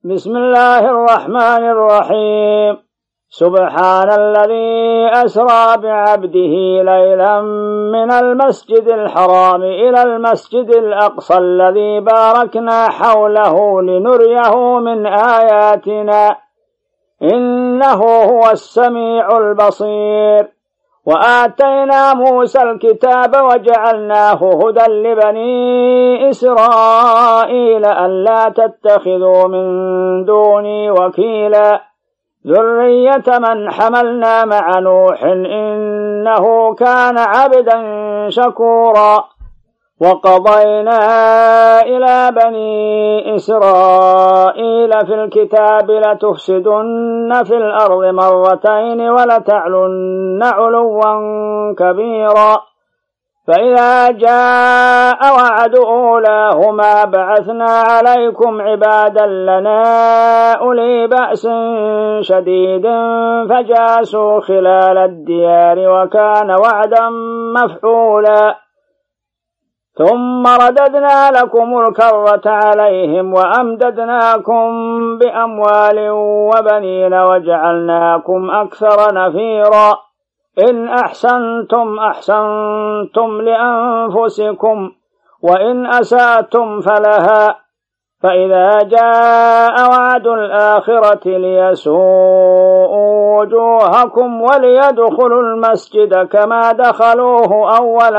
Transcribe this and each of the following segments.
بسم الله الرحمن الرحيم. سبحان الذي أسرى بعبده ليلا من المسجد الحرام إلى المسجد الأقصى الذي باركنا حوله لنريه من آياتنا إنه هو السميع البصير. وآتينا موسى الكتاب وجعلناه هدى لبني إسرائيل ألا تتخذوا من دوني وكيلا ذرية من حملنا مع نوح إنه كان عبدا شكورا. وقضينا إلى بني إسرائيل في الكتاب لتفسدن في الأرض مرتين ولتعلن علوا كبيرا. فإذا جاء وعد أولاهما بعثنا عليكم عبادا لنا أولي بأس شديد فجاسوا خلال الديار وكان وعدا مفعولا. ثم رددنا لكم الكرة عليهم وأمددناكم بأموال وبنين وجعلناكم أكثر نفيرا. إن أحسنتم أحسنتم لأنفسكم وإن أسأتم فلها. فإذا جاء وعد الآخرة ليسوءوا وجوهكم وليدخلوا المسجد كما دخلوه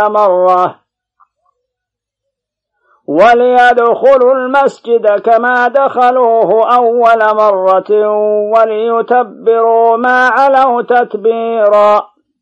أول مرة وليتبروا ما علوا تتبيرا.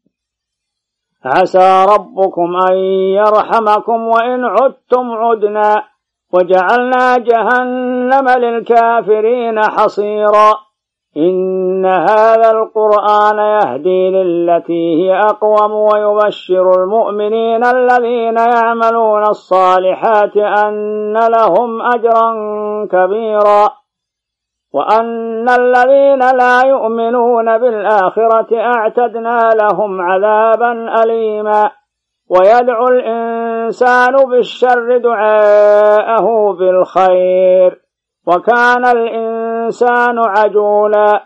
عسى ربكم أن يرحمكم وإن عدتم عدنا وجعلنا جهنم للكافرين حصيرا. إن هذا القرآن يهدي للتي هي أقوم ويبشر المؤمنين الذين يعملون الصالحات أن لهم أجرا كبيرا وأن الذين لا يؤمنون بالآخرة أعتدنا لهم عذابا أليما. ويدعو الإنسان بالشر دعاءه بالخير وكان الإنسان عجولا.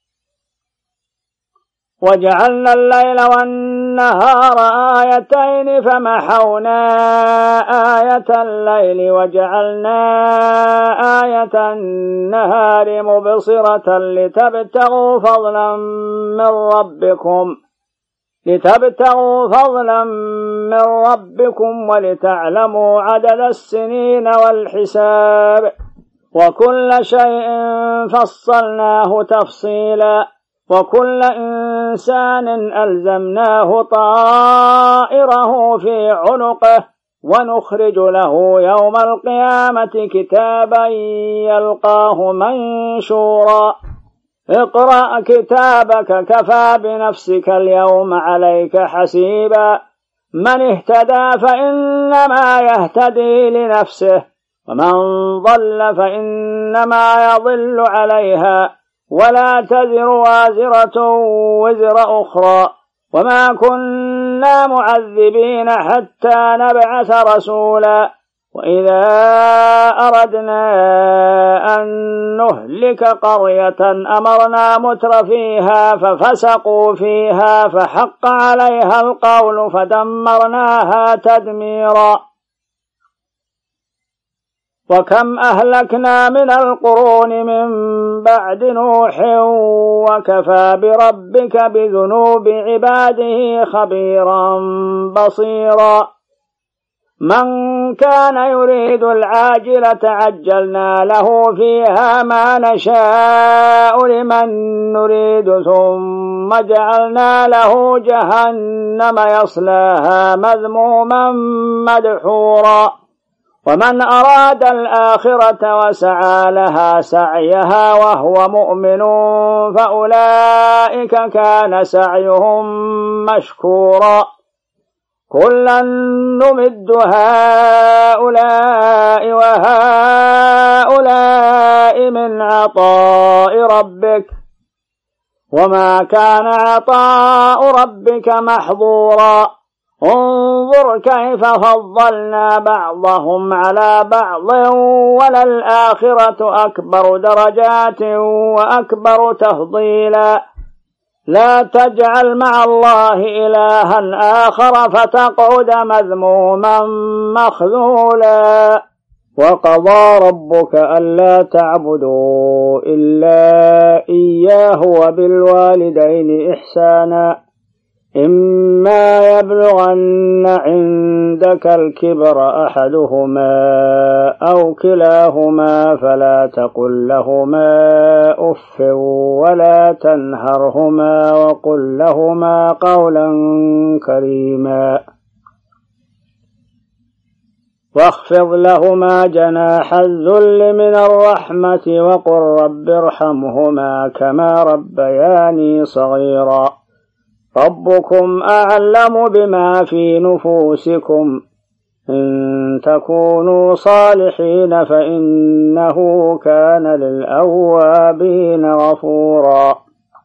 وجعلنا الليل والنهار آيتين فمحونا آية الليل وجعلنا آية النهار مبصرة لتبتغوا فضلا من ربكم ولتعلموا عدد السنين والحساب وكل شيء فصلناه تفصيلا. وكل إنسان ألزمناه طائره في عنقه ونخرج له يوم القيامة كتابا يلقاه منشورا. اقرأ كتابك كفى بنفسك اليوم عليك حسيبا. من اهتدى فإنما يهتدي لنفسه ومن ضل فإنما يضل عليها ولا تزر وازرة وزر أخرى وما كنا معذبين حتى نبعث رسولا. وإذا أردنا أن نهلك قرية أمرنا مترفيها ففسقوا فيها فحق عليها القول فدمرناها تدميرا. وكم أهلكنا من القرون من بعد نوح وكفى بربك بذنوب عباده خبيرا بصيرا. من كان يريد العاجلة عجلنا له فيها ما نشاء لمن نريد ثم جعلنا له جهنم يصلاها مذموما مدحورا. ومن أراد الآخرة وسعى لها سعيها وهو مؤمن فأولئك كان سعيهم مشكورا. كلا نمد هؤلاء وهؤلاء من عطاء ربك وما كان عطاء ربك محظورا. انظر كيف فضلنا بعضهم على بعض وللآخرة أكبر درجات وأكبر تفضيلا لا تجعل مع الله إلها آخر فتقعد مذموما مخذولا وقضى ربك ألا تعبدوا إلا إياه وبالوالدين إحسانا إما يبلغن عندك الكبر أحدهما أو كلاهما فلا تقل لهما أف ولا تنهرهما وقل لهما قولا كريما واخفض لهما جناح الذل من الرحمة وقل رب ارحمهما كما ربياني صغيرا ربكم أعلم بما في نفوسكم إن تكونوا صالحين فإنه كان للأوابين غفورا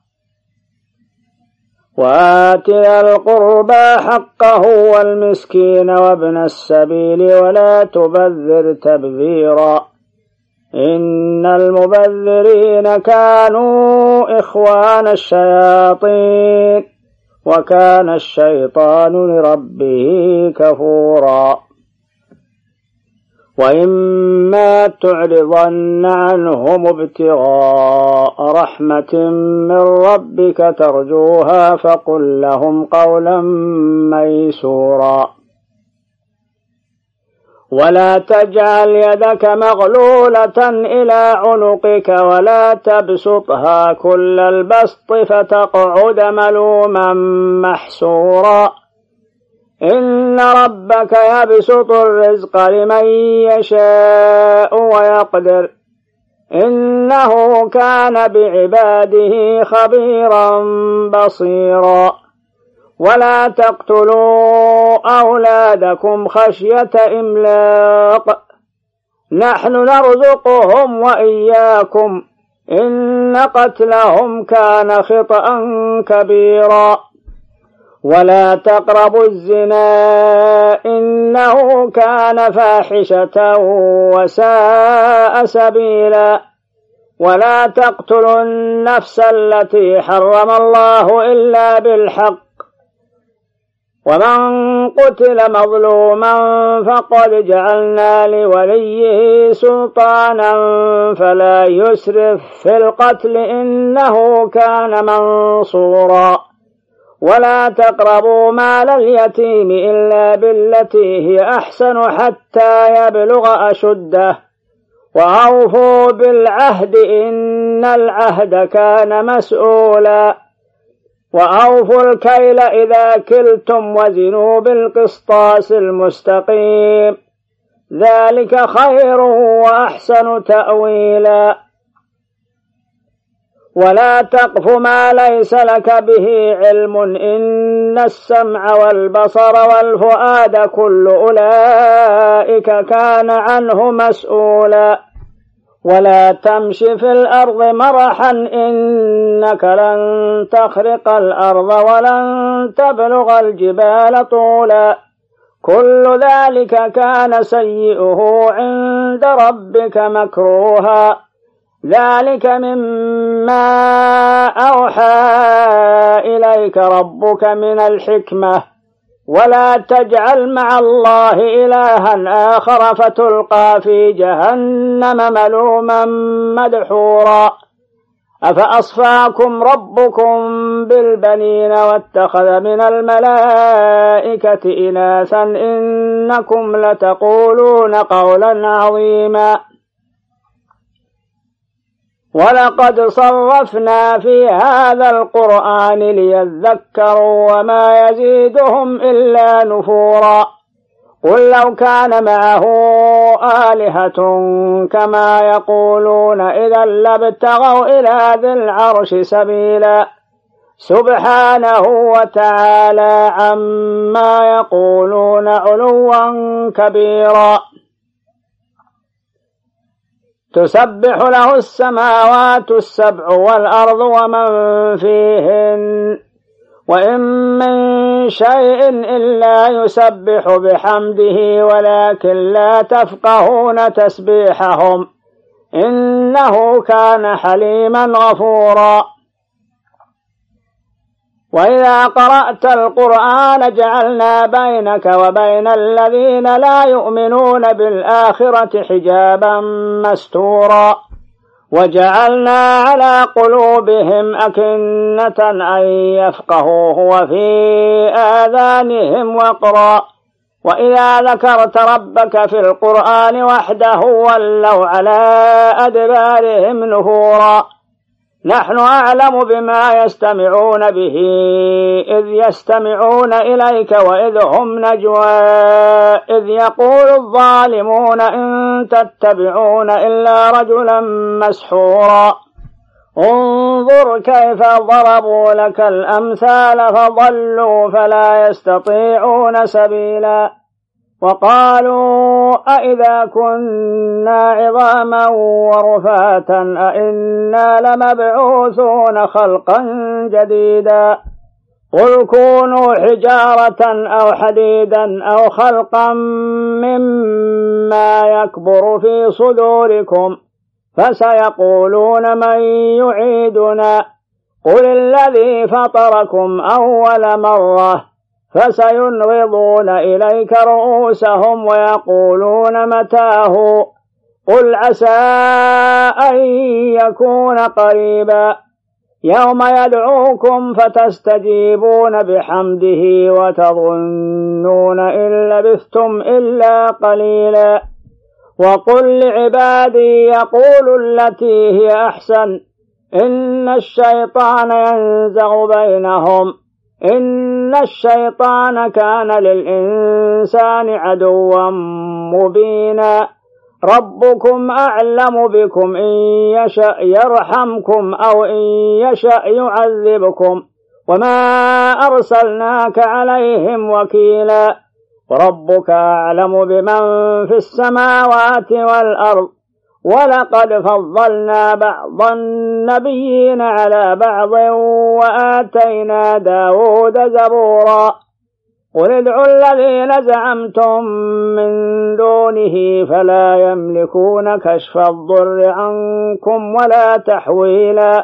وآت ذا القربى حقه والمسكين وابن السبيل ولا تبذر تبذيرا إن المبذرين كانوا إخوان الشياطين وكان الشيطان لربه كفورا وإما تعرضن عنهم ابتغاء رحمة من ربك ترجوها فقل لهم قولا ميسورا ولا تجعل يدك مغلولة إلى عنقك ولا تبسطها كل البسط فتقعد ملوما محسورا إن ربك يبسط الرزق لمن يشاء ويقدر إنه كان بعباده خبيرا بصيرا ولا تقتلوا أولادكم خشية إملاق نحن نرزقهم وإياكم إن قتلهم كان خطأ كبيرا ولا تقربوا الزنا إنه كان فاحشة وساء سبيلا ولا تقتلوا النفس التي حرم الله إلا بالحق ومن قتل مظلوما فقد جعلنا لوليه سلطانا فلا يسرف في القتل إنه كان منصورا ولا تقربوا مال اليتيم إلا بالتي هي أحسن حتى يبلغ أشده وأوفوا بالعهد إن العهد كان مسؤولا وأوفوا الكيل إذا كلتم وزنوا بالقسطاس المستقيم ذلك خير وأحسن تأويلا ولا تقف ما ليس لك به علم إن السمع والبصر والفؤاد كل أولئك كان عنه مسؤولا ولا تمش في الأرض مرحا إنك لن تخرق الأرض ولن تبلغ الجبال طولا كل ذلك كان سيئه عند ربك مكروها ذلك مما أوحى إليك ربك من الحكمة ولا تجعل مع الله إلها آخر فتلقى في جهنم ملوما مدحورا أفأصفاكم ربكم بالبنين واتخذ من الملائكة إناثا إنكم لتقولون قولا عظيما ولقد صرفنا في هذا القرآن ليذكروا وما يزيدهم إلا نفورا قل لو كان معه آلهة كما يقولون إذا لابتغوا إلى ذي العرش سبيلا سبحانه وتعالى عما يقولون علوا كبيرا تسبح له السماوات السبع والأرض ومن فيهن وإن من شيء إلا يسبح بحمده ولكن لا تفقهون تسبيحهم إنه كان حليما غفورا. وإذا قرأت القرآن جعلنا بينك وبين الذين لا يؤمنون بالآخرة حجابا مستورا وجعلنا على قلوبهم أكنة أن يفقهوه وفي آذانهم وقرا وإذا ذكرت ربك في القرآن وحده ولوا على أدبارهم نفورا. نحن أعلم بما يستمعون به إذ يستمعون إليك وإذ هم نجوى إذ يقول الظالمون إن تتبعون إلا رجلا مسحورا. انظر كيف ضربوا لك الأمثال فضلوا فلا يستطيعون سبيلا. وقالوا أئذا كنا عظاما ورفاتا أئنا لمبعوثون خلقا جديدا قل كونوا حجارة أو حديدا أو خلقا مما يكبر في صدوركم فسيقولون من يعيدنا قل الذي فطركم أول مرة فسينغضون إليك رؤوسهم ويقولون متاه قل عسى أن يكون قريبا يوم يدعوكم فتستجيبون بحمده وتظنون إن لبثتم إلا قليلا. وقل لعبادي يقولوا التي هي أحسن إن الشيطان ينزغ بينهم إن الشيطان كان للإنسان عدوا مبينا. ربكم أعلم بكم إن يشأ يرحمكم أو إن يشأ يعذبكم وما أرسلناك عليهم وكيلا. وربك أعلم بمن في السماوات والأرض ولقد فضلنا بعض النبيين على بعض وآتينا داود زبورا. قل ادعوا الذين زعمتم من دونه فلا يملكون كشف الضر عنكم ولا تحويلا.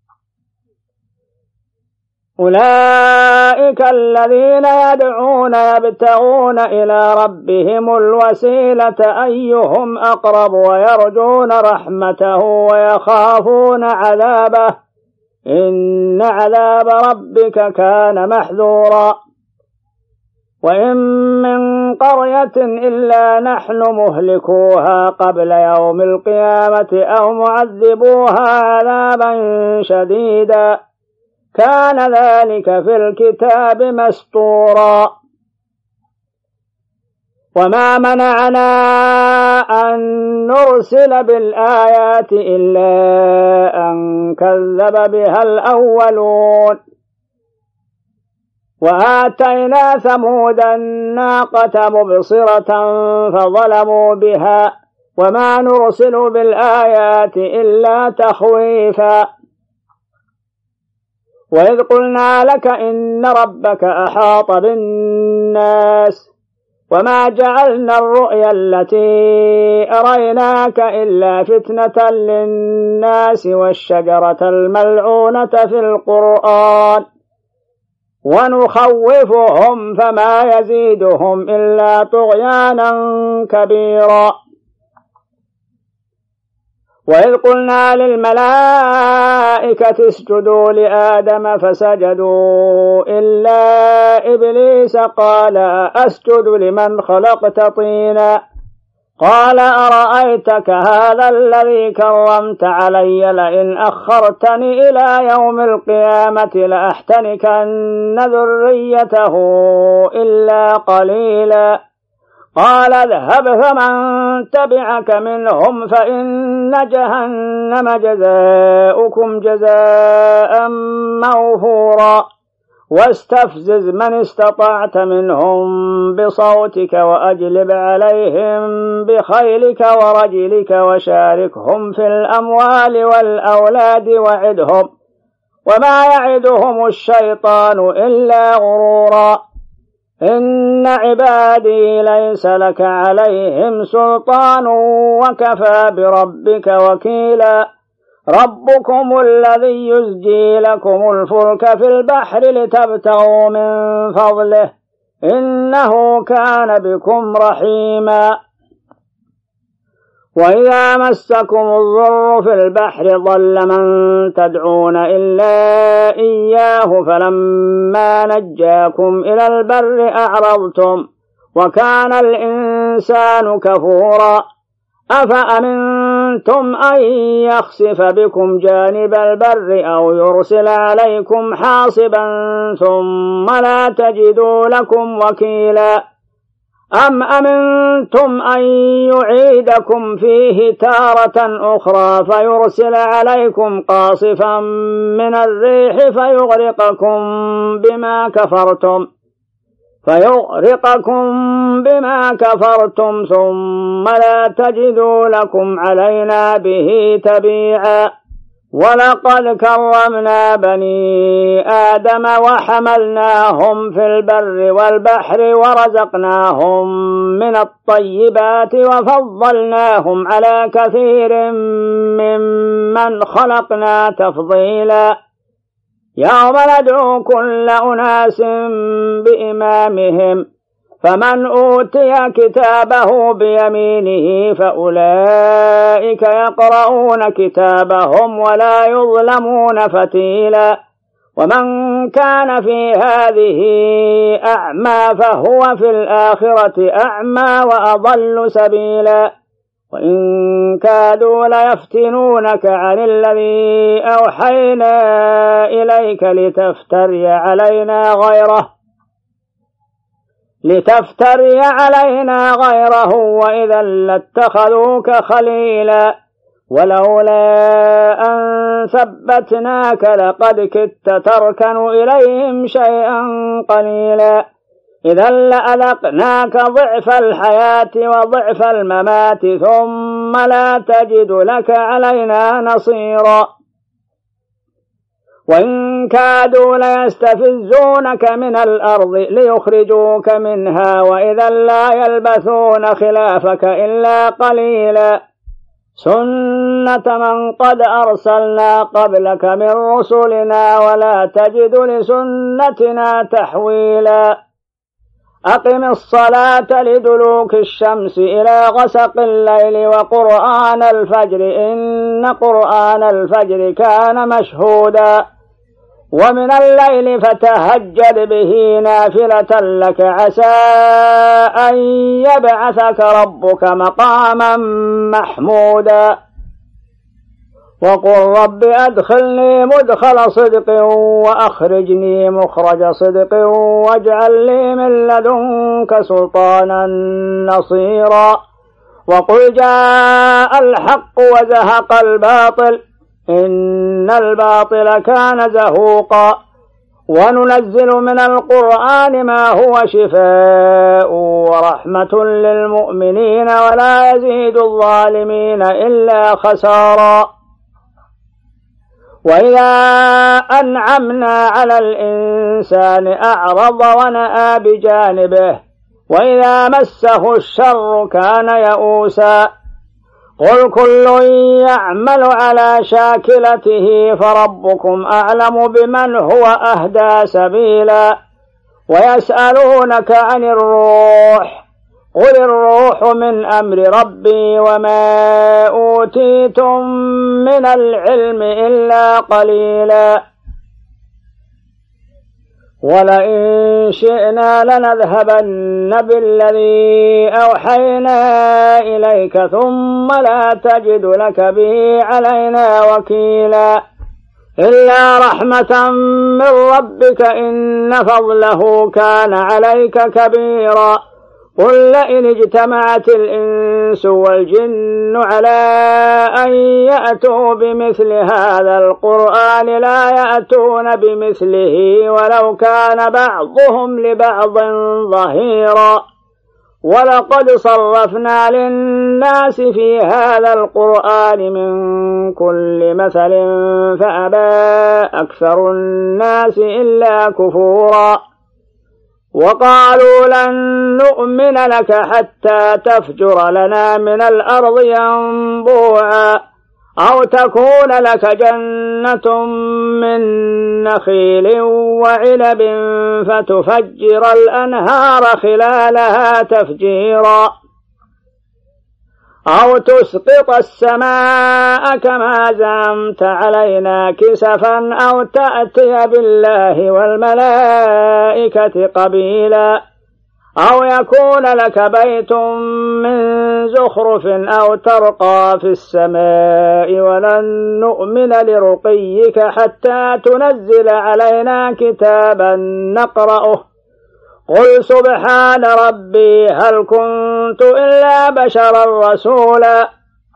أولئك الذين يدعون يبتغون إلى ربهم الوسيلة أيهم أقرب ويرجون رحمته ويخافون عذابه إن عذاب ربك كان محذورا. وإن من قرية إلا نحن مهلكوها قبل يوم القيامة أو معذبوها عذابا شديدا كان ذلك في الكتاب مسطورا. وما منعنا أن نرسل بالآيات إلا أن كذب بها الأولون. وآتينا ثمود الناقة مبصرة فظلموا بها وما نرسل بالآيات إلا تخويفا. وإذ قلنا لك إن ربك أحاط بالناس وما جعلنا الرؤيا التي أريناك إلا فتنة للناس والشجرة الملعونة في القرآن ونخوفهم فما يزيدهم إلا طغيانا كبيرا. وإذ قلنا للملائكة اسجدوا لآدم فسجدوا إلا إبليس قال أسجد لمن خلقت طينا قال أرأيتك هذا الذي كرمت علي لئن أخرتني إلى يوم القيامة لأحتنكن ذريته إلا قليلا. قال اذهب فمن تبعك منهم فإن جهنم جزاؤكم جزاء موفورا. واستفزز من استطعت منهم بصوتك وأجلب عليهم بخيلك ورجلك وشاركهم في الأموال والأولاد وما يعدهم الشيطان إلا غرورا إن عبادي ليس لك عليهم سلطان وكفى بربك وكيلا ربكم الذي يزجي لكم الفلك في البحر لتبتغوا من فضله إنه كان بكم رحيما وإذا مسكم الضر في البحر ضل من تدعون إلا إياه فلما نجاكم إلى البر أعرضتم وكان الإنسان كفورا أفأمنتم أن يخسف بكم جانب البر أو يرسل عليكم حاصبا ثم لا تجدوا لكم وكيلا أم أمنتم أن يعيدكم فيه تارة أخرى فيرسل عليكم قاصفا من الريح فيغرقكم بما كفرتم ثم لا تجدوا لكم علينا به تبيعا ولقد كرمنا بني آدم وحملناهم في البر والبحر ورزقناهم من الطيبات وفضلناهم على كثير ممن خلقنا تفضيلا يوم ندعو كل أناس بإمامهم فمن أوتي كتابه بيمينه فأولئك يقرؤون كتابهم ولا يظلمون فتيلا ومن كان في هذه أعمى فهو في الآخرة أعمى وأضل سبيلا وإن كادوا ليفتنونك عن الذي أوحينا إليك لتفتري علينا غيره وإذا لاتخذوك خليلا ولولا أن ثبتناك لقد كدت تركن إليهم شيئا قليلا إذا لأذقناك ضعف الحياة وضعف الممات ثم لا تجد لك علينا نصيرا وإن كادوا ليستفزونك من الأرض ليخرجوك منها وإذا لا يلبثون خلافك إلا قليلا سنة من قد أرسلنا قبلك من رسلنا ولا تجد لسنتنا تحويلا أقم الصلاة لدلوك الشمس إلى غسق الليل وقرآن الفجر إن قرآن الفجر كان مشهودا ومن الليل فتهجد به نافلة لك عسى أن يبعثك ربك مقاما محمودا وقل رب أدخلني مدخل صدق وأخرجني مخرج صدق واجعل لي من لدنك سلطانا نصيرا وقل جاء الحق وزهق الباطل إن الباطل كان زهوقا وننزل من القرآن ما هو شفاء ورحمة للمؤمنين ولا يزيد الظالمين إلا خسارا وإذا أنعمنا على الإنسان أعرض ونأى بجانبه وإذا مسه الشر كان يئوسا قل كل يعمل على شاكلته فربكم أعلم بمن هو أهدى سبيلا ويسألونك عن الروح قل الروح من أمر ربي وما أوتيتم من العلم إلا قليلا ولئن شئنا لنذهبن بالذي أوحينا إليك ثم لا تجد لك به علينا وكيلا إلا رحمة من ربك إن فضله كان عليك كبيرا قل لئن اجتمعت الإنس والجن على أن يأتوا بمثل هذا القرآن لا يأتون بمثله ولو كان بعضهم لبعض ظهيرا ولقد صرفنا للناس في هذا القرآن من كل مثل فأبى أكثر الناس إلا كفورا وقالوا لن نؤمن لك حتى تفجر لنا من الأرض ينبوعا أو تكون لك جنة من نخيل وعنب فتفجر الأنهار خلالها تفجيرا أو تسقط السماء كما زعمت علينا كسفا أو تأتي بالله والملائكة قبيلا أو يكون لك بيت من زخرف أو ترقى في السماء ولن نؤمن لرقيك حتى تنزل علينا كتابا نقرأه قل سبحان ربي هل كنت إلا بشرا رسولا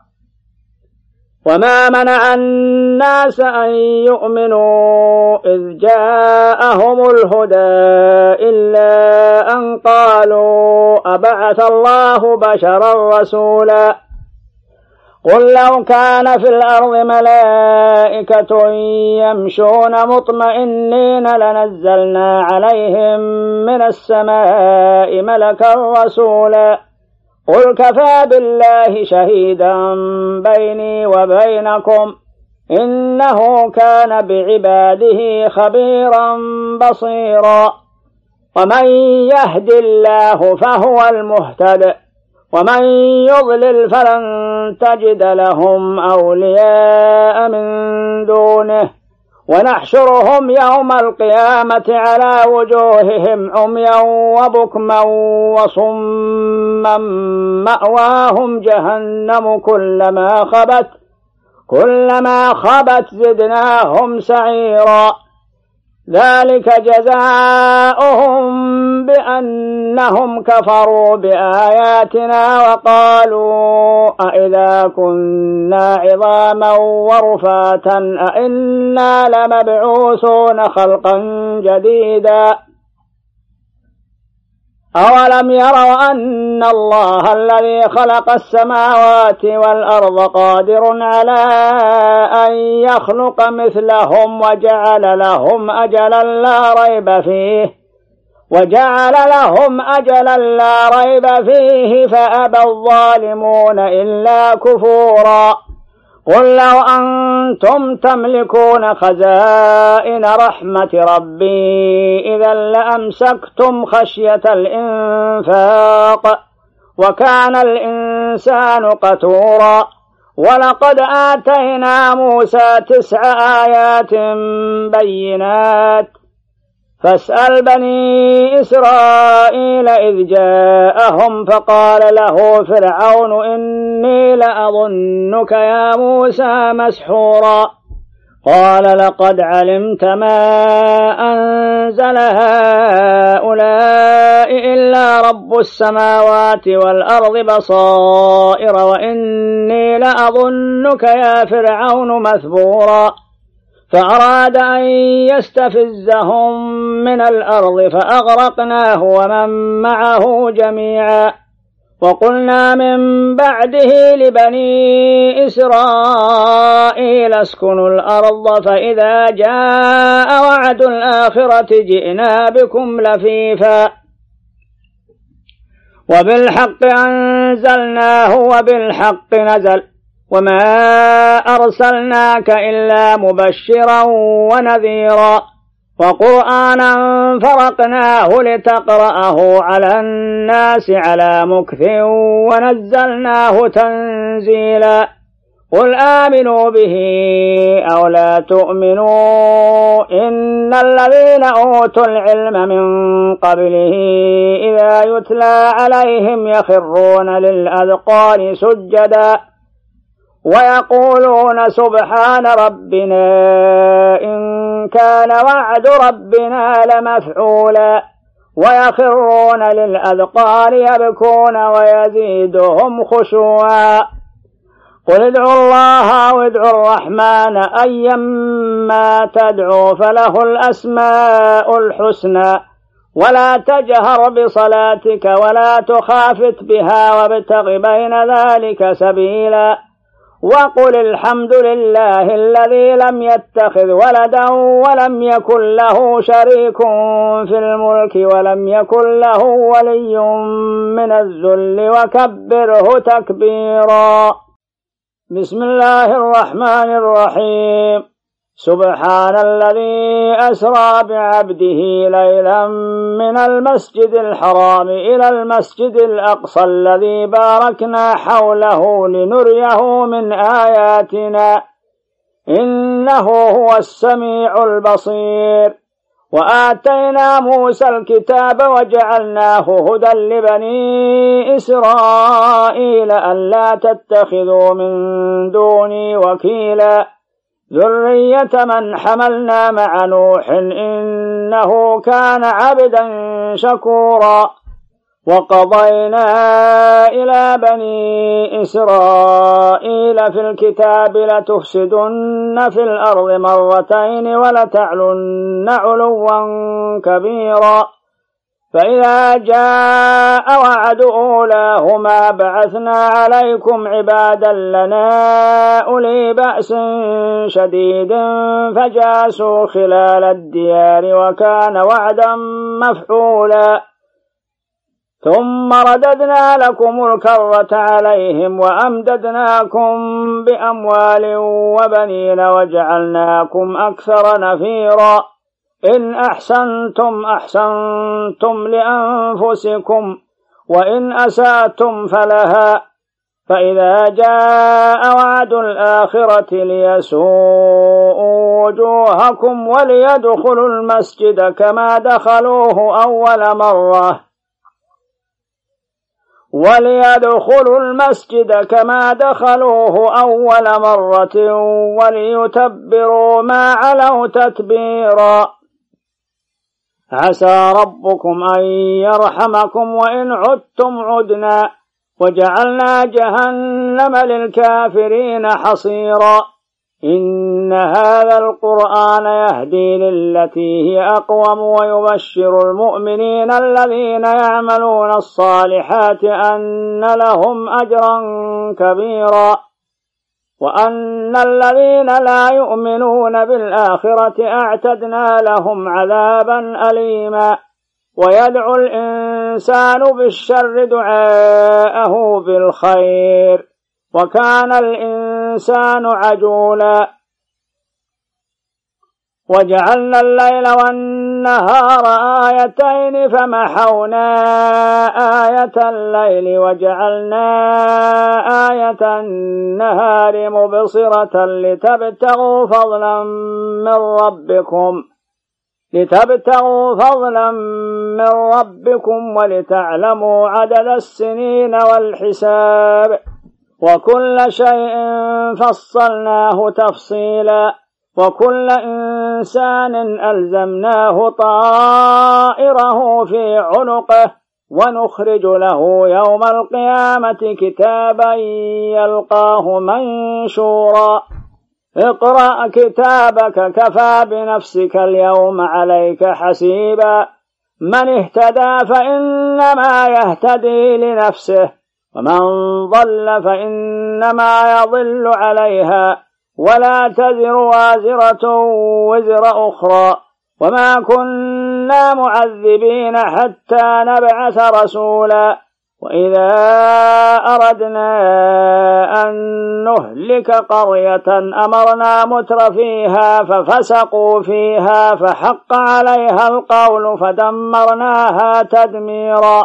وما منع الناس أن يؤمنوا إذ جاءهم الهدى إلا أن قالوا أبعث الله بشرا رسولا قل لو كان في الأرض ملائكة يمشون مطمئنين لنزلنا عليهم من السماء ملكا رسولا قل كفى بالله شهيدا بيني وبينكم إنه كان بعباده خبيرا بصيرا ومن يهد الله فهو المهتد ومن يضلل فلن تجد لهم أولياء من دونه ونحشرهم يوم القيامة على وجوههم عميا وبكما وصما مأواهم جهنم كلما خبت زدناهم سعيرا ذلك جزاؤهم بأنهم كفروا بآياتنا وقالوا أئذا كنا عظاما ورفاتا أئنا لمبعوثون خلقا جديدا أولم يروا أن الله الذي خلق السماوات والأرض قادر على أن يخلق مثلهم وجعل لهم أجلا لا ريب فيه فأبى الظالمون إلا كفورا قل لو أنتم تملكون خزائن رحمة ربي إذا لأمسكتم خشية الإنفاق وكان الإنسان قتورا ولقد آتينا موسى 9 آيات بينات فاسأل بني إسرائيل إذ جاءهم فقال له فرعون إني لأظنك يا موسى مسحورا قال لقد علمت ما أنزل هؤلاء إلا رب السماوات والأرض بصائر وإني لأظنك يا فرعون مثبورا فأراد أن يستفزهم من الأرض فأغرقناه ومن معه جميعا وقلنا من بعده لبني إسرائيل اسكنوا الأرض فإذا جاء وعد الآخرة جئنا بكم لفيفا وبالحق أنزلناه وبالحق نزل وما أرسلناك إلا مبشرا ونذيرا وقرآنا فرقناه لتقرأه على الناس على مكث ونزلناه تنزيلا قل آمنوا به أو لا تؤمنوا إن الذين أوتوا العلم من قبله إذا يتلى عليهم يخرون للأذقان سجدا ويقولون سبحان ربنا إن كان وعد ربنا لمفعولا ويخرون للأذقان يبكون ويزيدهم خشوعا قل ادعوا الله وادعوا الرحمن أيما تدعوا فله الأسماء الحسنى ولا تجهر بصلاتك ولا تخافت بها وابتغ بين ذلك سبيلا وقل الحمد لله الذي لم يتخذ ولدا ولم يكن له شريك في الملك ولم يكن له ولي من الذل وكبره تكبيرا. بسم الله الرحمن الرحيم. سبحان الذي أسرى بعبده ليلا من المسجد الحرام إلى المسجد الأقصى الذي باركنا حوله لنريه من آياتنا إنه هو السميع البصير. وآتينا موسى الكتاب وجعلناه هدى لبني إسرائيل ألا تتخذوا من دوني وكيلا ذرية من حملنا مع نوح إنه كان عبدا شكورا. وقضينا إلى بني إسرائيل في الكتاب لتفسدن في الأرض مرتين ولتعلن علوا كبيرا. فإذا جاء وعد أولاهما بعثنا عليكم عبادا لنا أولي بأس شديد فجاسوا خلال الديار وكان وعدا مفعولا. ثم رددنا لكم الكرة عليهم وأمددناكم بأموال وبنين وجعلناكم أكثر نفيرا. إن أحسنتم أحسنتم لأنفسكم وإن أسأتم فلها. فإذا جاء وعد الآخرة ليسوءوا وجوهكم وليدخلوا المسجد كما دخلوه أول مرة وليتبروا ما علوا تتبيرا. عسى ربكم أن يرحمكم وإن عدتم عدنا وجعلنا جهنم للكافرين حصيرا. إن هذا القرآن يهدي للتي هي أقوم ويبشر المؤمنين الذين يعملون الصالحات أن لهم أجرا كبيرا وأن الذين لا يؤمنون بالآخرة أعتدنا لهم عذابا أليما. ويدعو الإنسان بالشر دعاءه بالخير وكان الإنسان عجولا. وجعلنا الليل والنهار آيتين فمحونا آية الليل وجعلنا آية النهار مبصرة لتبتغوا فضلا من ربكم ولتعلموا عدد السنين والحساب وكل شيء فصلناه تفصيلا. وكل إنسان ألزمناه طائره في عنقه ونخرج له يوم القيامة كتابا يلقاه منشورا. اقرأ كتابك كفى بنفسك اليوم عليك حسيبا. من اهتدى فإنما يهتدي لنفسه ومن ضل فإنما يضل عليها ولا تزر وازرة وزر أخرى وما كنا معذبين حتى نبعث رسولا. وإذا أردنا أن نهلك قرية أمرنا مترفيها ففسقوا فيها فحق عليها القول فدمرناها تدميرا.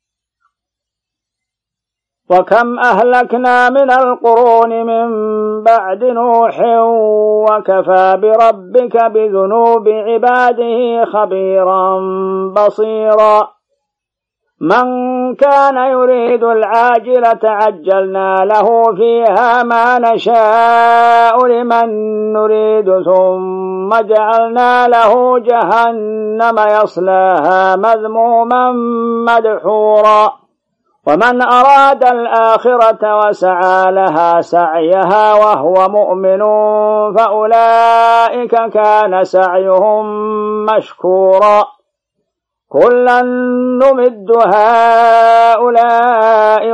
وكم أهلكنا من القرون من بعد نوح وكفى بربك بذنوب عباده خبيرا بصيرا. من كان يريد العاجلة عجلنا له فيها ما نشاء لمن نريد ثم جعلنا له جهنم يصلاها مذموما مدحورا. ومن أراد الآخرة وسعى لها سعيها وهو مؤمن فأولئك كان سعيهم مشكورا. كلا نمد هؤلاء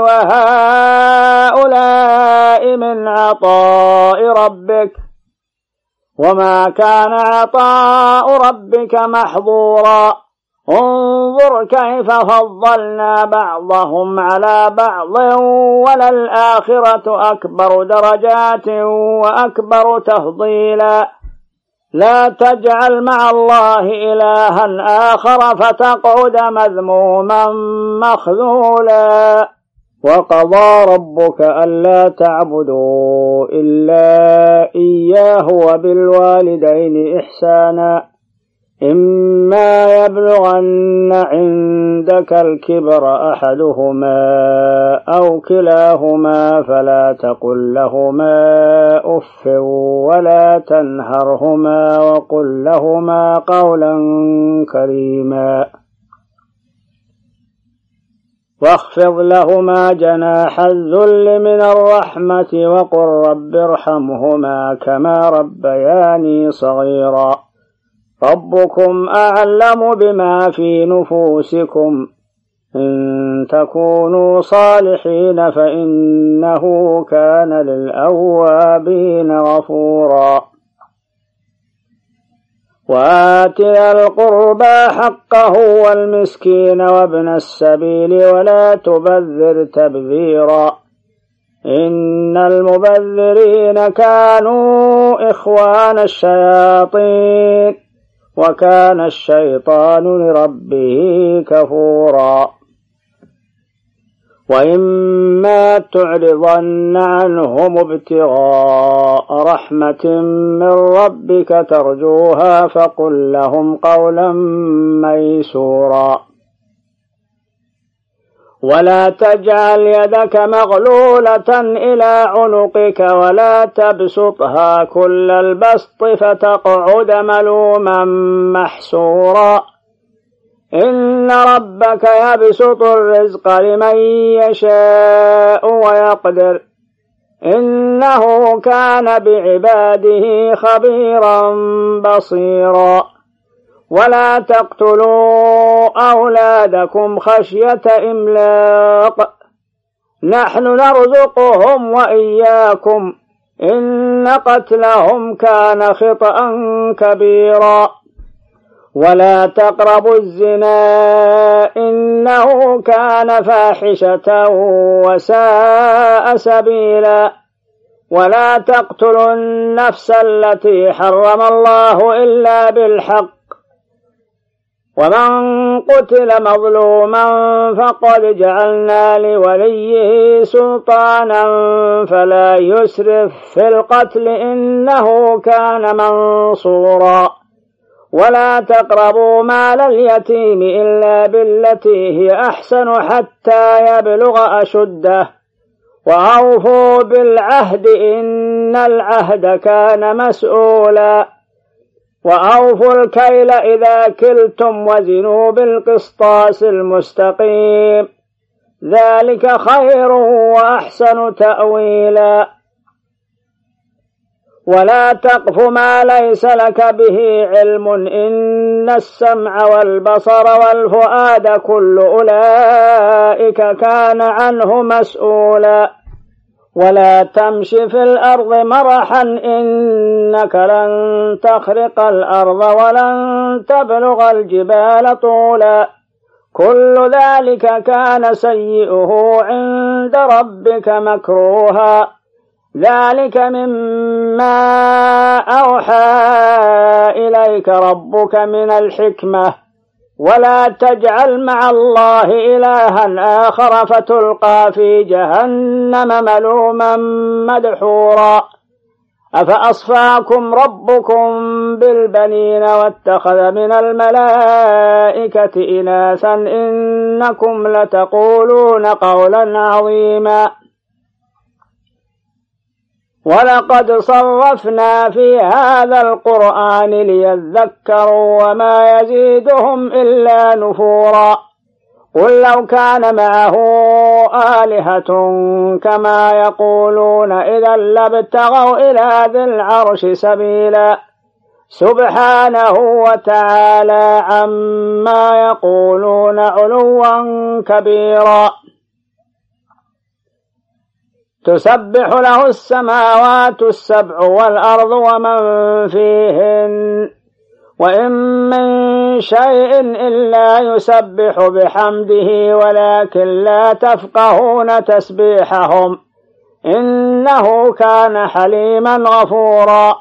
وهؤلاء من عطاء ربك وما كان عطاء ربك محظورا انظر كيف فضلنا بعضهم على بعض وللآخرة أكبر درجات وأكبر تفضيلا لا تجعل مع الله إلها آخر فتقعد مذموما مخذولا وقضى ربك ألا تعبدوا إلا إياه وبالوالدين إحسانا إما يبلغن عندك الكبر أحدهما أو كلاهما فلا تقل لهما أف ولا تنهرهما وقل لهما قولا كريما واخفض لهما جناح الذل من الرحمة وقل رب ارحمهما كما ربياني صغيرا ربكم أعلم بما في نفوسكم إن تكونوا صالحين فإنه كان للأوابين غفورا وآت ذا القربى حقه والمسكين وابن السبيل ولا تبذر تبذيرا إن المبذرين كانوا إخوان الشياطين وكان الشيطان لربه كفورا وإما تعرضن عنهم ابتغاء رحمة من ربك ترجوها فقل لهم قولا ميسورا ولا تجعل يدك مغلولة إلى عنقك ولا تبسطها كل البسط فتقعد ملوما محسورا إن ربك يبسط الرزق لمن يشاء ويقدر إنه كان بعباده خبيرا بصيرا ولا تقتلوا أولادكم خشية إملاق نحن نرزقهم وإياكم إن قتلهم كان خطأ كبيرا ولا تقربوا الزنا إنه كان فاحشة وساء سبيلا ولا تقتلوا النفس التي حرم الله إلا بالحق ومن قتل مظلوما فقد جعلنا لوليه سلطانا فلا يسرف في القتل إنه كان منصورا ولا تقربوا مال اليتيم إلا بالتي هي أحسن حتى يبلغ أشده وأوفوا بالعهد إن العهد كان مسؤولا وأوفوا الكيل إذا كلتم وزنوا بالقسطاس المستقيم ذلك خير وأحسن تأويلا ولا تقف ما ليس لك به علم إن السمع والبصر والفؤاد كل أولئك كان عنه مسؤولا ولا تمش في الأرض مرحا إنك لن تخرق الأرض ولن تبلغ الجبال طولا كل ذلك كان سيئه عند ربك مكروها ذلك مما أوحى إليك ربك من الحكمة ولا تجعل مع الله إلها آخر فتلقى في جهنم ملوما مدحورا أفأصفاكم ربكم بالبنين واتخذ من الملائكة إناثا إنكم لتقولون قولا عظيما ولقد صرفنا في هذا القرآن ليذكروا وما يزيدهم إلا نفورا قل لو كان معه آلهة كما يقولون إذا لابتغوا إلى ذي العرش سبيلا سبحانه وتعالى عما يقولون علوا كبيرا. تسبح له السماوات السبع والأرض ومن فيهن وإن من شيء إلا يسبح بحمده ولكن لا تفقهون تسبيحهم إنه كان حليما غفورا.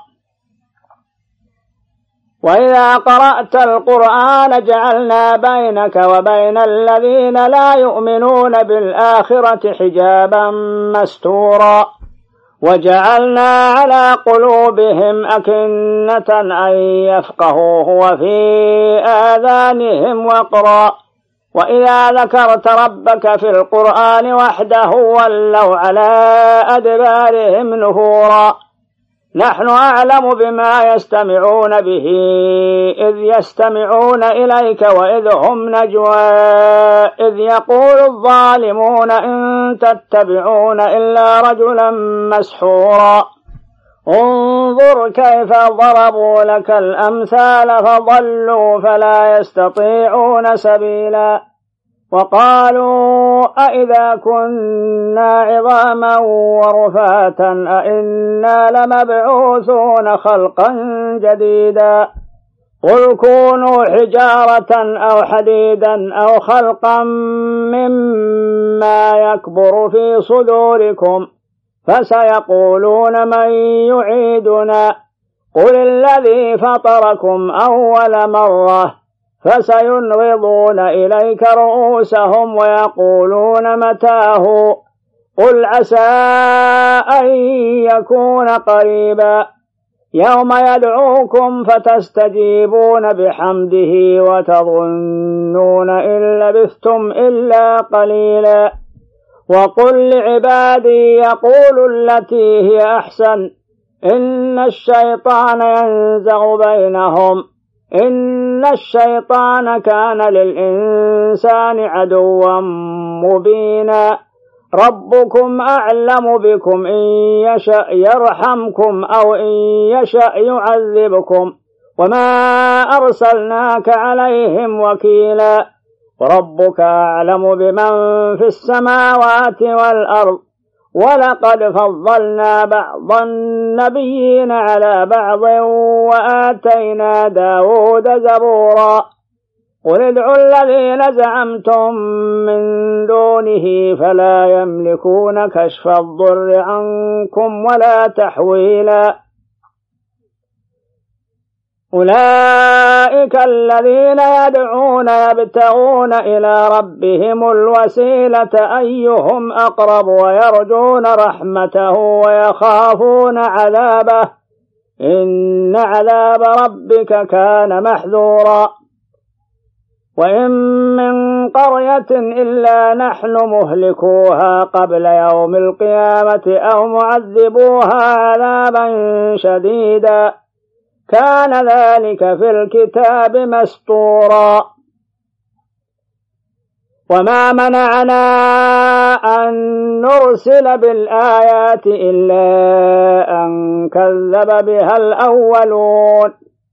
وإذا قرأت القرآن جعلنا بينك وبين الذين لا يؤمنون بالآخرة حجابا مستورا وجعلنا على قلوبهم أكنة أن يفقهوه وفي آذانهم وقرا وإذا ذكرت ربك في القرآن وحده ولوا على أدبارهم نفورا. نحن أعلم بما يستمعون به إذ يستمعون إليك وإذ هم نجوى إذ يقول الظالمون إن تتبعون إلا رجلا مسحورا. انظر كيف ضربوا لك الأمثال فضلوا فلا يستطيعون سبيلا. وقالوا أئذا كنا عظاما ورفاتا أئنا لمبعوثون خلقا جديدا. قل كونوا حجارة أو حديدا أو خلقا مما يكبر في صدوركم فسيقولون من يعيدنا قل الذي فطركم أول مرة فسينغضون إليك رؤوسهم ويقولون متاه قل عسى أن يكون قريبا. يوم يدعوكم فتستجيبون بحمده وتظنون إن لبثتم إلا قليلا. وقل لعبادي يقولوا التي هي أحسن إن الشيطان ينزغ بينهم إن الشيطان كان للإنسان عدوا مبينا. ربكم أعلم بكم إن يشأ يرحمكم أو إن يشأ يعذبكم وما أرسلناك عليهم وكيلا. وربك أعلم بمن في السماوات والأرض ولقد فضلنا بعض النبيين على بعض وآتينا داود زبورا. قل ادعوا الذين زعمتم من دونه فلا يملكون كشف الضر عنكم ولا تحويلا. أولئك الذين يدعون يبتغون إلى ربهم الوسيلة أيهم أقرب ويرجون رحمته ويخافون عذابه إن عذاب ربك كان محذورا. وإن من قرية إلا نحن مهلكوها قبل يوم القيامة أو معذبوها عذابا شديدا كان ذلك في الكتاب مسطورا. وما منعنا أن نرسل بالآيات إلا أن كذب بها الأولون.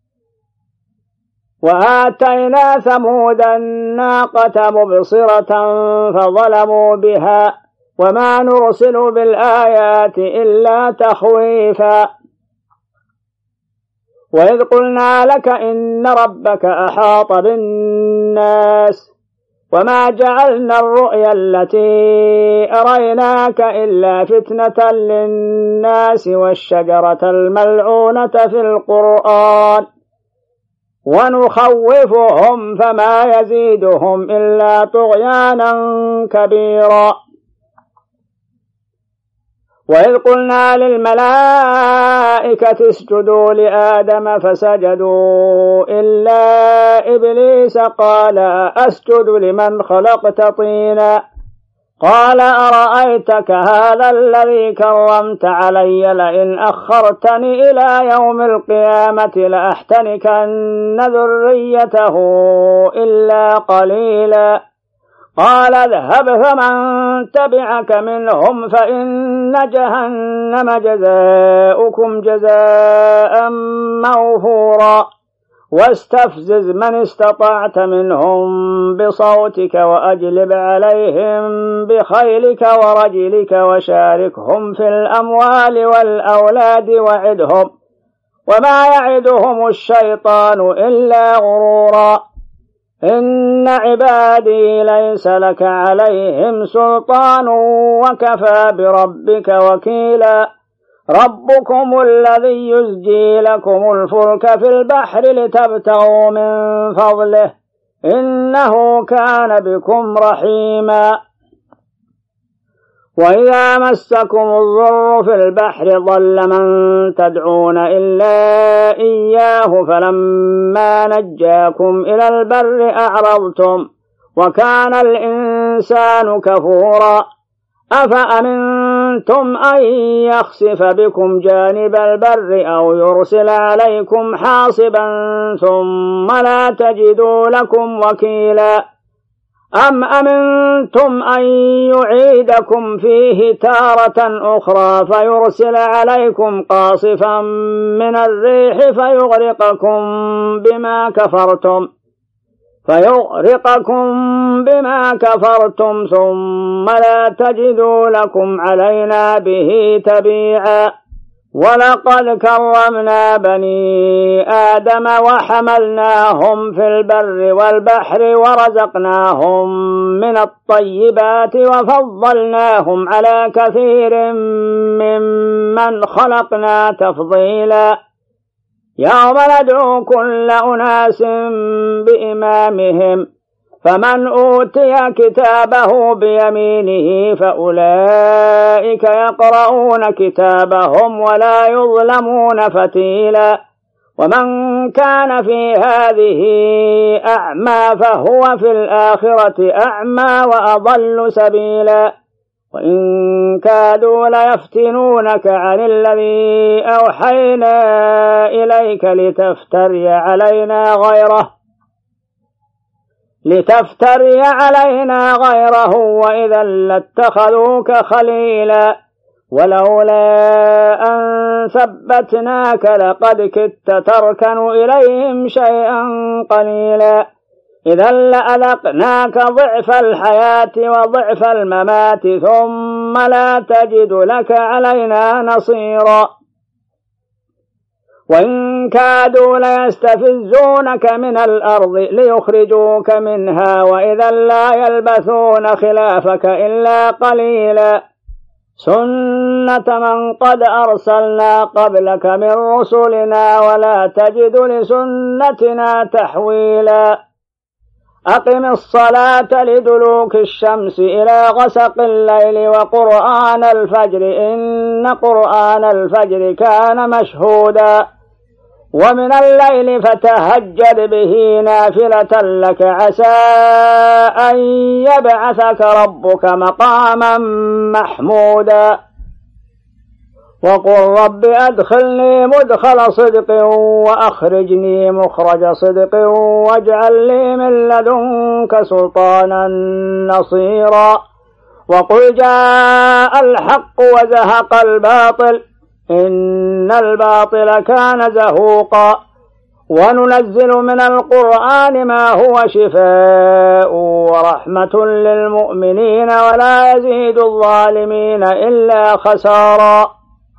وآتينا ثمود الناقة مبصرة فظلموا بها وما نرسل بالآيات إلا تخويفا. وإذ قلنا لك إن ربك أحاط بالناس وما جعلنا الرؤيا التي أريناك إلا فتنة للناس والشجرة الملعونة في القرآن ونخوفهم فما يزيدهم إلا طغيانا كبيرا. وإذ قلنا للملائكة اسجدوا لآدم فسجدوا إلا إبليس قال أسجد لمن خلقت طينا قال أرأيتك هذا الذي كرمت علي لئن أخرتني إلى يوم القيامة لأحتنكن ذريته إلا قليلا. قال اذهب فمن تبعك منهم فإن جهنم جزاؤكم جزاء موفورا واستفزز من استطعت منهم بصوتك وأجلب عليهم بخيلك ورجلك وشاركهم في الأموال والأولاد وعدهم وما يعدهم الشيطان إلا غرورا إن عبادي ليس لك عليهم سلطان وكفى بربك وكيلا ربكم الذي يزجي لكم الفلك في البحر لتبتغوا من فضله إنه كان بكم رحيما وإذا مسكم الضر في البحر ضل من تدعون إلا إياه فلما نجاكم إلى البر أعرضتم وكان الإنسان كفورا أفأمنتم أن يخسف بكم جانب البر أو يرسل عليكم حاصبا ثم لا تجدوا لكم وكيلا أم أمنتم أن يعيدكم فيه تارة أخرى فيرسل عليكم قاصفا من الريح فيغرقكم بما كفرتم ثم لا تجدوا لكم علينا به تبيعا ولقد كرمنا بني آدم وحملناهم في البر والبحر ورزقناهم من الطيبات وفضلناهم على كثير ممن خلقنا تفضيلا يوم ندعو كل أناس بإمامهم فمن أوتي كتابه بيمينه فأولئك يقرؤون كتابهم ولا يظلمون فتيلا ومن كان في هذه أعمى فهو في الآخرة أعمى وأضل سبيلا وإن كادوا ليفتنونك عن الذي أوحينا إليك لتفتري علينا غيره وإذا لاتخذوك خليلا ولولا أن ثبتناك لقد كدت تركن إليهم شيئا قليلا إذا لأذقناك ضعف الحياة وضعف الممات ثم لا تجد لك علينا نصيرا وإن كادوا ليستفزونك من الأرض ليخرجوك منها وإذا لا يلبثون خلافك إلا قليلا سنة من قد أرسلنا قبلك من رسلنا ولا تجد لسنتنا تحويلا أقم الصلاة لدلوك الشمس إلى غسق الليل وقرآن الفجر إن قرآن الفجر كان مشهودا ومن الليل فتهجد به نافلة لك عسى أن يبعثك ربك مقاما محمودا وقل رب أدخلني مدخل صدق وأخرجني مخرج صدق واجعل لي من لدنك سلطانا نصيرا وقل جاء الحق وزهق الباطل إن الباطل كان زهوقا وننزل من القرآن ما هو شفاء ورحمة للمؤمنين ولا يزيد الظالمين إلا خسارا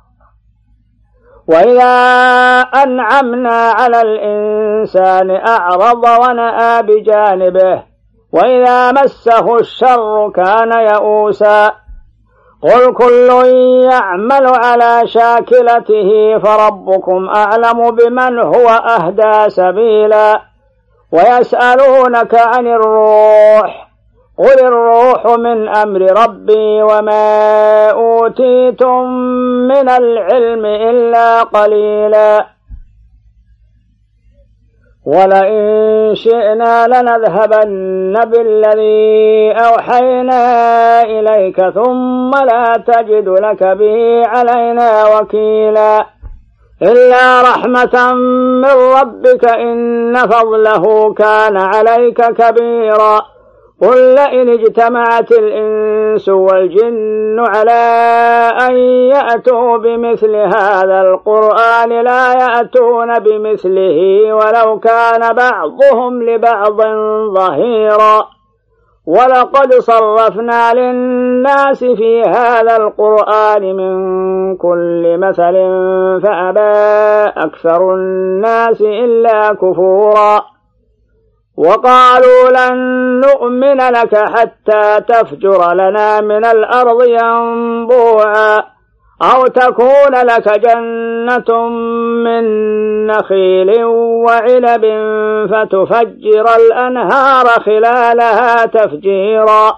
وإذا أنعمنا على الإنسان أعرض ونأى بجانبه وإذا مسه الشر كان يئوسا قل كل يعمل على شاكلته فربكم أعلم بمن هو أهدى سبيلا ويسألونك عن الروح قل الروح من أمر ربي وما أوتيتم من العلم إلا قليلا ولئن شئنا لنذهبن بالذي أوحينا إليك ثم لا تجد لك به علينا وكيلا إلا رحمة من ربك إن فضله كان عليك كبيرا قل لئن اجتمعت الإنس والجن على أن يأتوا بمثل هذا القرآن لا يأتون بمثله ولو كان بعضهم لبعض ظهيرا ولقد صرفنا للناس في هذا القرآن من كل مثل فأبى أكثر الناس إلا كفورا وقالوا لن نؤمن لك حتى تفجر لنا من الأرض ينبوعا أو تكون لك جنة من نخيل وعنب فتفجر الأنهار خلالها تفجيرا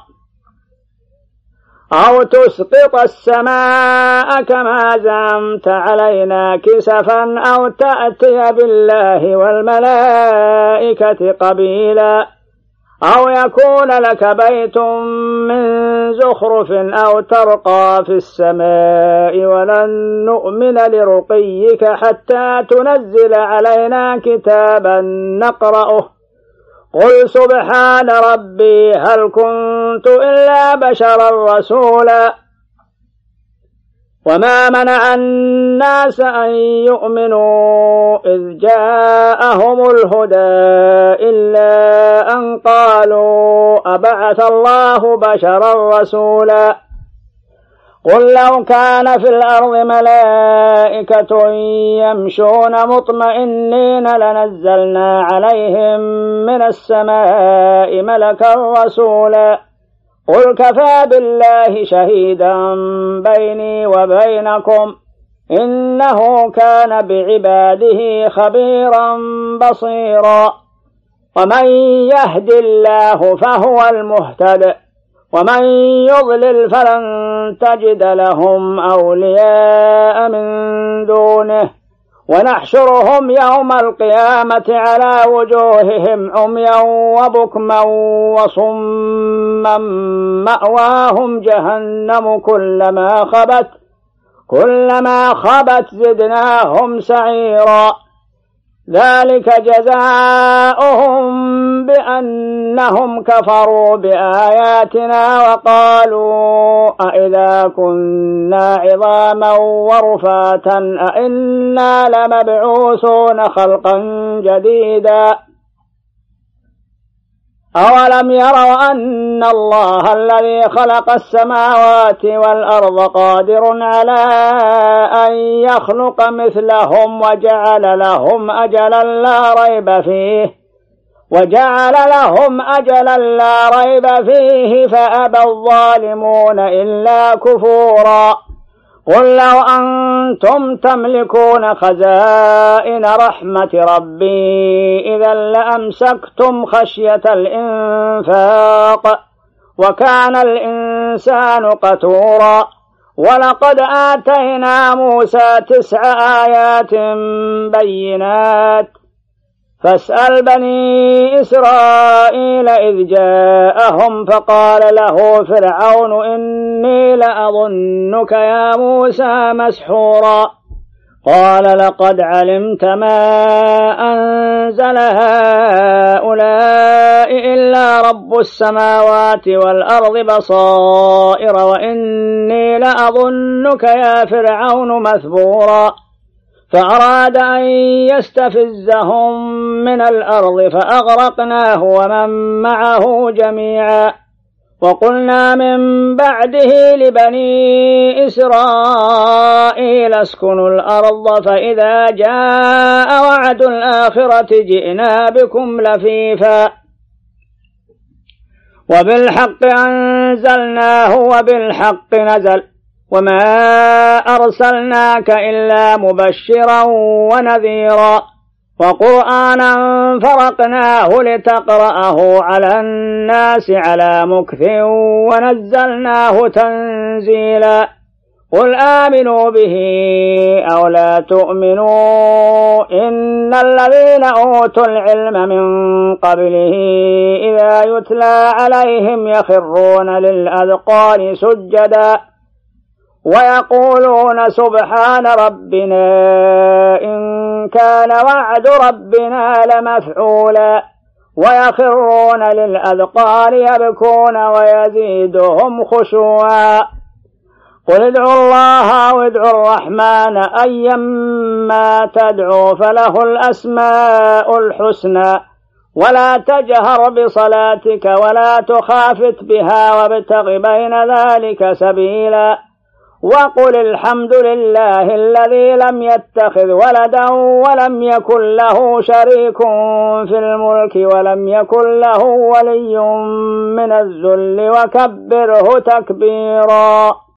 أو تسقط السماء كما زعمت علينا كسفا أو تأتي بالله والملائكة قبيلا أو يكون لك بيت من زخرف أو ترقى في السماء ولن نؤمن لرقيك حتى تنزل علينا كتابا نقرأه قل سبحان ربي هل كنت إلا بشرا رسولا وما منع الناس أن يؤمنوا إذ جاءهم الهدى إلا أن قالوا أبعث الله بشرا رسولا قل لو كان في الأرض ملائكة يمشون مطمئنين لنزلنا عليهم من السماء ملكا رسولا قل كفى بالله شهيدا بيني وبينكم إنه كان بعباده خبيرا بصيرا ومن يهد الله فهو المهتد ومن يضلل فلن تجد لهم أولياء من دونه ونحشرهم يوم القيامة على وجوههم عميا وبكما وصما مأواهم جهنم كلما خبت زدناهم سعيرا ذلك جزاؤهم بأنهم كفروا بآياتنا وقالوا أئذا كنا عظاما ورفاتا أئنا لمبعوثون خلقا جديدا أولم يروا أن الله الذي خلق السماوات والأرض قادر على أن يخلق مثلهم وجعل لهم أجلا لا ريب فيه فأبى الظالمون إلا كفورا قل لو أنتم تملكون خزائن رحمة ربي إذا لأمسكتم خشية الإنفاق وكان الإنسان قتورا ولقد آتينا موسى 9 آيات بينات فاسأل بني إسرائيل إذ جاءهم فقال له فرعون إني لأظنك يا موسى مسحورا قال لقد علمت ما أنزل هؤلاء إلا رب السماوات والأرض بصائر وإني لأظنك يا فرعون مثبورا فأراد أن يستفزهم من الأرض فأغرقناه ومن معه جميعا وقلنا من بعده لبني إسرائيل اسكنوا الأرض فإذا جاء وعد الآخرة جئنا بكم لفيفا وبالحق أنزلناه وبالحق نزل وما أرسلناك إلا مبشرا ونذيرا وقرآنا فرقناه لتقرأه على الناس على مكث ونزلناه تنزيلا قل آمنوا به أو لا تؤمنوا إن الذين أوتوا العلم من قبله إذا يتلى عليهم يخرون للأذقان سجدا ويقولون سبحان ربنا إن كان وعد ربنا لمفعولا ويخرون للأذقان يبكون ويزيدهم خشوعا. قل ادعوا الله أو ادعوا الرحمن أيما تدعوا فله الأسماء الحسنى ولا تجهر بصلاتك ولا تخافت بها وابتغ بين ذلك سبيلا. وقل الحمد لله الذي لم يتخذ ولدا ولم يكن له شريك في الملك ولم يكن له ولي من الذل وكبره تكبيرا.